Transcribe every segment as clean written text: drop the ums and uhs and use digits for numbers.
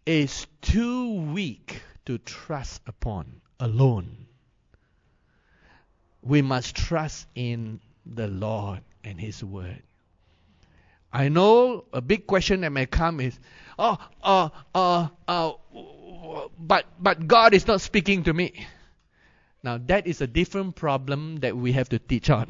is too weak to trust upon alone. We must trust in the Lord and His Word. I know a big question that may come is, but God is not speaking to me. Now that is a different problem that we have to teach on.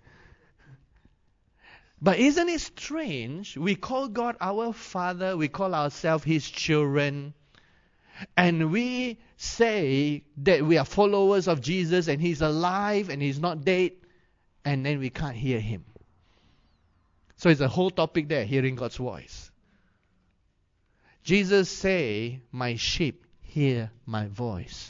But isn't it strange? We call God our Father, we call ourselves His children, and we say that we are followers of Jesus and He's alive and He's not dead, and then we can't hear Him. So it's a whole topic there, hearing God's voice. Jesus say, my sheep hear my voice.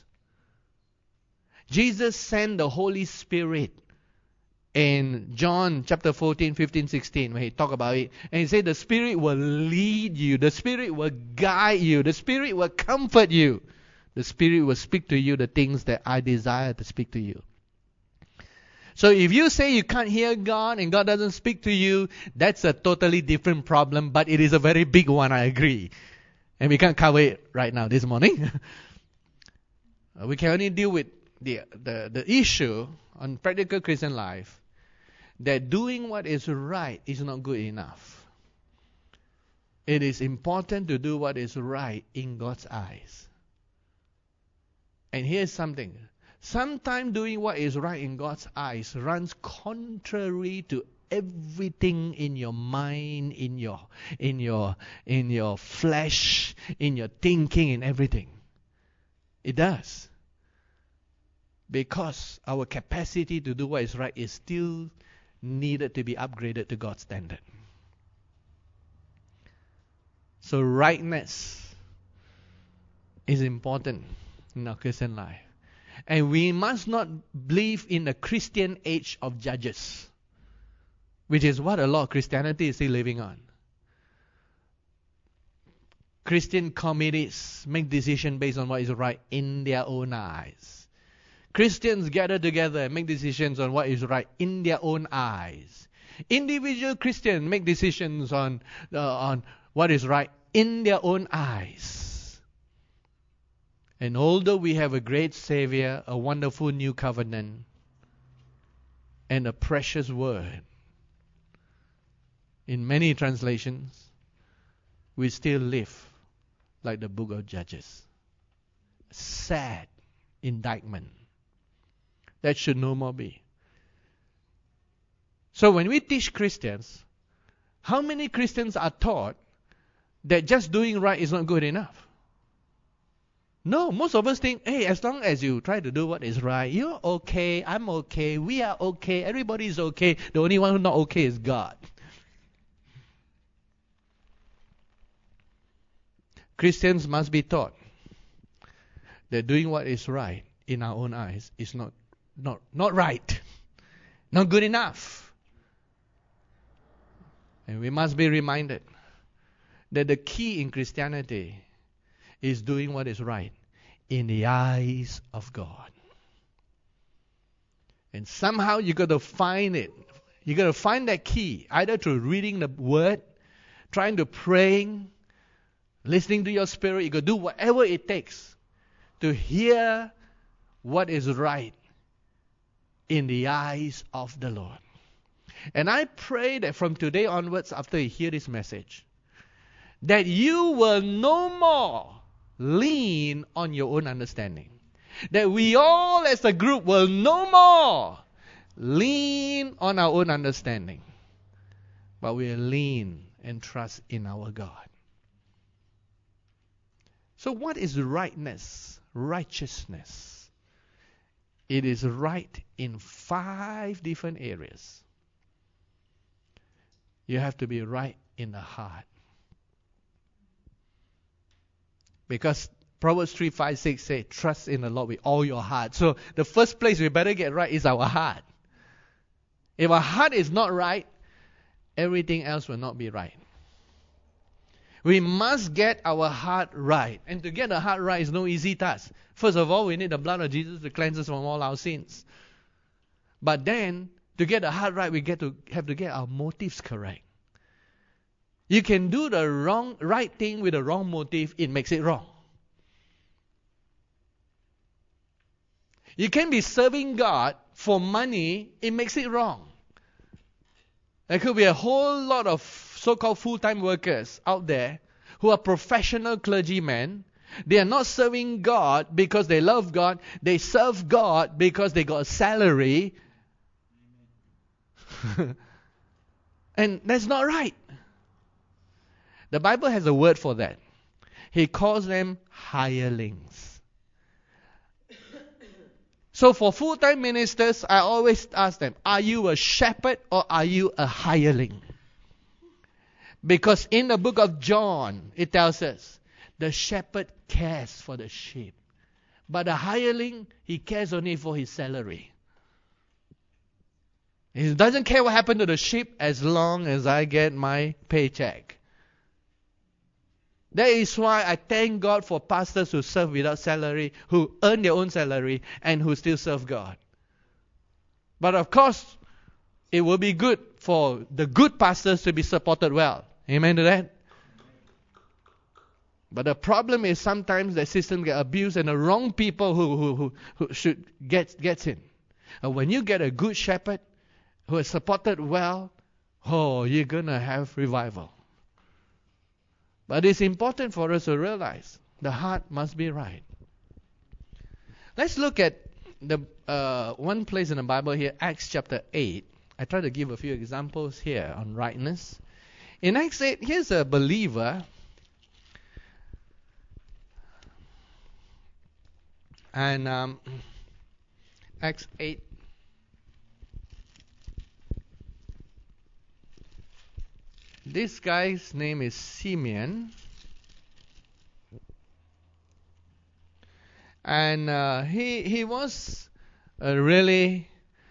Jesus sent the Holy Spirit in John chapter 14, 15, 16, when He talked about it. And He said the Spirit will lead you. The Spirit will guide you. The Spirit will comfort you. The Spirit will speak to you the things that I desire to speak to you. So if you say you can't hear God and God doesn't speak to you, that's a totally different problem, but it is a very big one, I agree. And we can't cover it right now this morning. We can only deal with the issue on practical Christian life that doing what is right is not good enough. It is important to do what is right in God's eyes. And here's something. Sometimes doing what is right in God's eyes runs contrary to everything in your mind, in your flesh, in your thinking, in everything. It does. Because our capacity to do what is right is still needed to be upgraded to God's standard. So rightness is important in our Christian life. And we must not live in a Christian age of judges, which is what a lot of Christianity is still living on. Christian committees make decisions based on what is right in their own eyes. Christians gather together and make decisions on what is right in their own eyes. Individual Christians make decisions on what is right in their own eyes. And although we have a great Savior, a wonderful new covenant, and a precious word, in many translations, we still live like the book of Judges. Sad indictment. That should no more be. So when we teach Christians, how many Christians are taught that just doing right is not good enough? No, most of us think, hey, as long as you try to do what is right, you're okay, I'm okay, we are okay, everybody is okay. The only one who's not okay is God. Christians must be taught that doing what is right in our own eyes is not right, not good enough. And we must be reminded that the key in Christianity is doing what is right in the eyes of God. And somehow you got to find it. You got to find that key, either through reading the Word, trying to praying, listening to your spirit. You got to do whatever it takes to hear what is right in the eyes of the Lord. And I pray that from today onwards, after you hear this message, that you will no more lean on your own understanding. That we all as a group will no more lean on our own understanding. But we'll lean and trust in our God. So what is rightness? Righteousness. It is right in 5 different areas. You have to be right in the heart. Because Proverbs 3, 5, 6 say, trust in the Lord with all your heart. So the first place we better get right is our heart. If our heart is not right, everything else will not be right. We must get our heart right. And to get the heart right is no easy task. First of all, we need the blood of Jesus to cleanse us from all our sins. But then, to get the heart right, we have to get our motives correct. You can do the right thing with the wrong motive, it makes it wrong. You can be serving God for money, it makes it wrong. There could be a whole lot of so-called full-time workers out there who are professional clergymen. They are not serving God because they love God. They serve God because they got a salary. And that's not right. The Bible has a word for that. He calls them hirelings. So for full-time ministers, I always ask them, are you a shepherd or are you a hireling? Because in the book of John, it tells us, the shepherd cares for the sheep. But the hireling, he cares only for his salary. He doesn't care what happened to the sheep as long as I get my paycheck. That is why I thank God for pastors who serve without salary, who earn their own salary, and who still serve God. But of course, it will be good for the good pastors to be supported well. Amen to that? But the problem is sometimes the system gets abused and the wrong people who should gets in. And when you get a good shepherd who is supported well, you're going to have revival. But it's important for us to realize the heart must be right. Let's look at the one place in the Bible here, Acts chapter 8. I try to give a few examples here on rightness. In Acts 8, here's a believer. And Acts 8. This guy's name is Simeon. And he was a really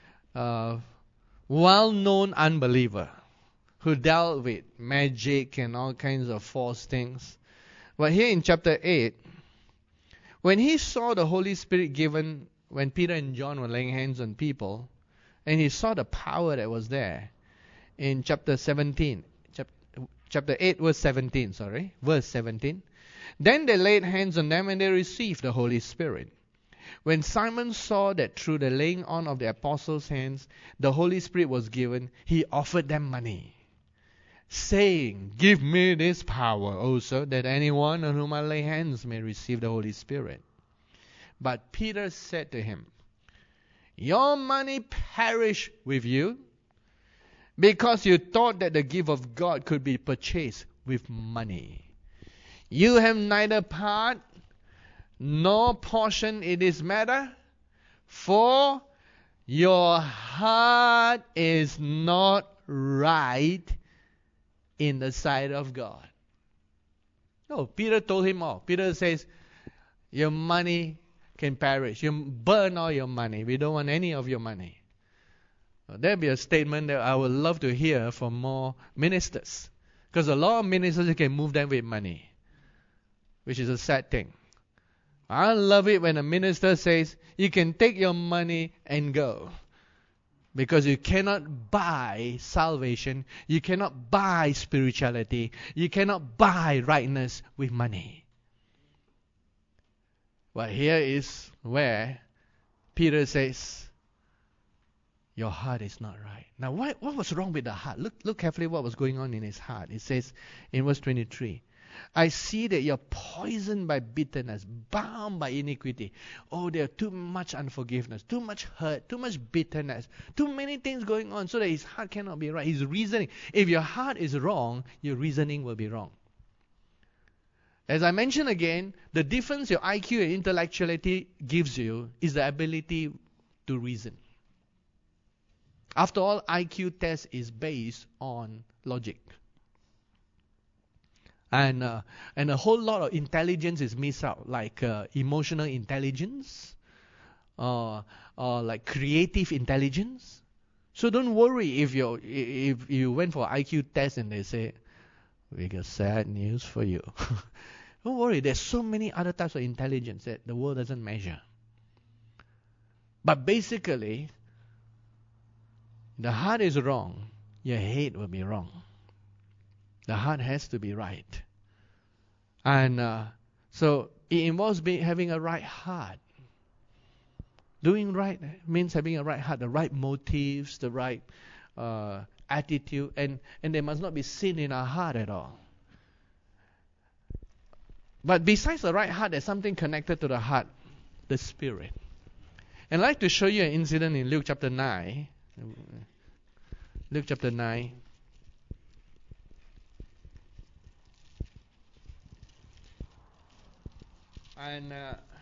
well-known unbeliever who dealt with magic and all kinds of false things. But here in chapter 8, when he saw the Holy Spirit given when Peter and John were laying hands on people, and he saw the power that was there, in chapter 17, chapter 8, verse 17, verse 17. Then they laid hands on them and they received the Holy Spirit. When Simon saw that through the laying on of the apostles' hands, the Holy Spirit was given, he offered them money, saying, "Give me this power also, that anyone on whom I lay hands may receive the Holy Spirit." But Peter said to him, "Your money perish with you, because you thought that the gift of God could be purchased with money. You have neither part nor portion in this matter, for your heart is not right in the sight of God." No, Peter told him all. Peter says, your money can perish. You burn all your money. We don't want any of your money. That'd be a statement that I would love to hear from more ministers. Because a lot of ministers, you can move them with money, which is a sad thing. I love it when a minister says, you can take your money and go. Because you cannot buy salvation. You cannot buy spirituality. You cannot buy rightness with money. But here is where Peter says, your heart is not right. Now, what was wrong with the heart? Look carefully what was going on in his heart. It says in verse 23, "I see that you're poisoned by bitterness, bound by iniquity." Oh, there's too much unforgiveness, too much hurt, too much bitterness, too many things going on so that his heart cannot be right. He's reasoning. If your heart is wrong, your reasoning will be wrong. As I mentioned again, the difference your IQ and intellectuality gives you is the ability to reason. After all, IQ test is based on logic. And a whole lot of intelligence is missed out, like emotional intelligence, or like creative intelligence. So don't worry if you went for IQ test and they say, "We got sad news for you." Don't worry, there's so many other types of intelligence that the world doesn't measure. But basically, the heart is wrong, your head will be wrong. The heart has to be right. And so it involves having a right heart. Doing right means having a right heart, the right motives, the right attitude, and there must not be sin in our heart at all. But besides the right heart, there's something connected to the heart, the spirit. And I'd like to show you an incident in Luke chapter 9. Luke chapter 9. And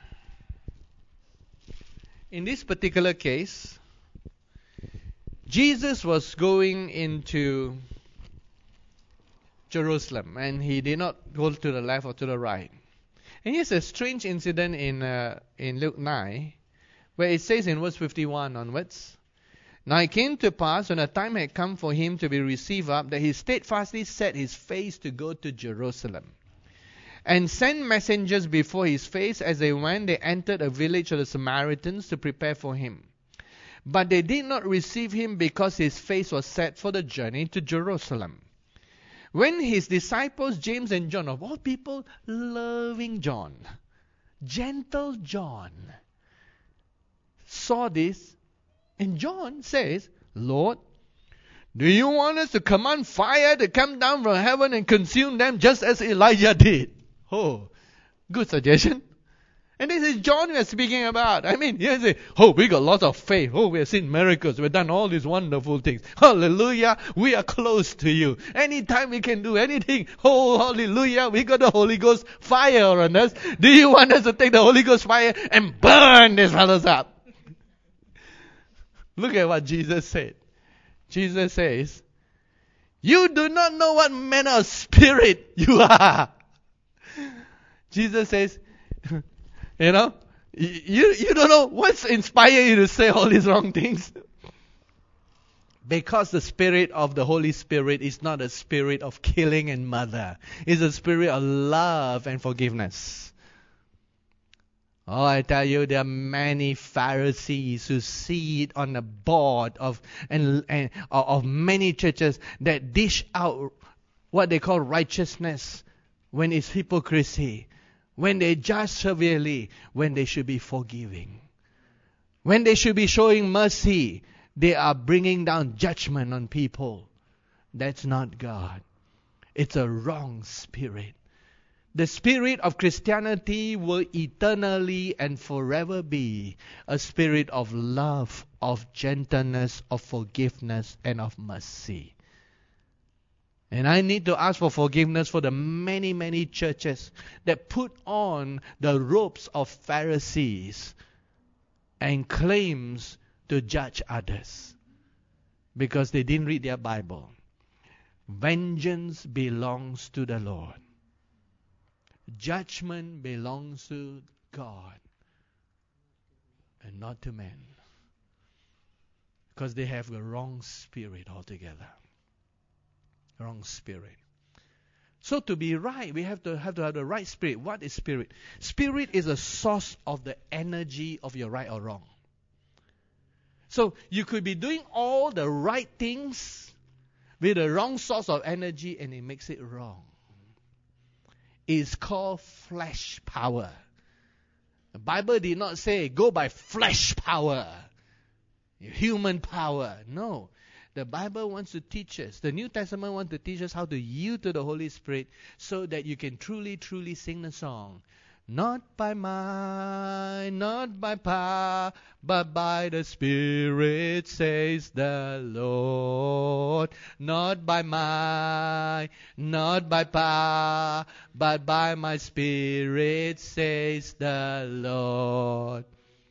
in this particular case, Jesus was going into Jerusalem, and he did not go to the left or to the right. And here's a strange incident in Luke 9, where it says in verse 51 onwards, "Now it came to pass, when the time had come for him to be received up, that he steadfastly set his face to go to Jerusalem, and sent messengers before his face. As they went, they entered a village of the Samaritans to prepare for him. But they did not receive him, because his face was set for the journey to Jerusalem. When his disciples, James and John, of all people, loving John, gentle John, saw this, and John says, 'Lord, do you want us to command fire to come down from heaven and consume them, just as Elijah did?'" Oh, good suggestion. And this is John we are speaking about. I mean, you say, "Oh, we got lots of faith. Oh, we have seen miracles. We've done all these wonderful things. Hallelujah. We are close to you. Anytime we can do anything. Oh, hallelujah. We got the Holy Ghost fire on us. Do you want us to take the Holy Ghost fire and burn these fellows up?" Look at what Jesus said. Jesus says, "You do not know what manner of spirit you are." Jesus says, you don't know what's inspired you to say all these wrong things. Because the spirit of the Holy Spirit is not a spirit of killing and murder. It's a spirit of love and forgiveness. Oh, I tell you, there are many Pharisees who see it on the board of many churches that dish out what they call righteousness when it's hypocrisy, when they judge severely, when they should be forgiving. When they should be showing mercy, they are bringing down judgment on people. That's not God. It's a wrong spirit. The spirit of Christianity will eternally and forever be a spirit of love, of gentleness, of forgiveness, and of mercy. And I need to ask for forgiveness for the many, many churches that put on the robes of Pharisees and claims to judge others because they didn't read their Bible. Vengeance belongs to the Lord. Judgment belongs to God and not to man, because they have the wrong spirit altogether. Wrong spirit. So to be right, we have to have the right spirit. What is spirit? Spirit is a source of the energy of your right or wrong. So you could be doing all the right things with the wrong source of energy, and it makes it wrong. It's called flesh power. The Bible did not say go by flesh power, human power. No. The Bible wants to teach us, the New Testament wants to teach us how to yield to the Holy Spirit so that you can truly, truly sing the song. Not by might, not by power, but by the Spirit, says the Lord. Not by might, not by power, but by my Spirit, says the Lord.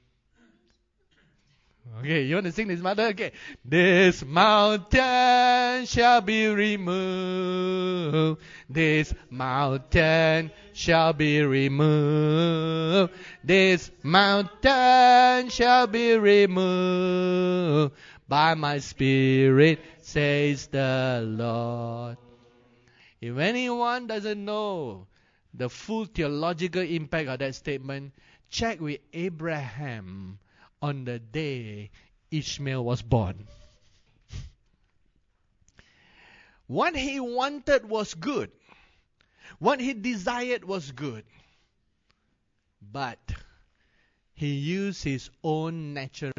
Okay, you want to sing this, mother? Okay. This mountain shall be removed. This mountain shall be removed. This mountain shall be removed by my Spirit, says the Lord. If anyone doesn't know the full theological impact of that statement, check with Abraham on the day Ishmael was born. What he wanted was good. What he desired was good. But he used his own natural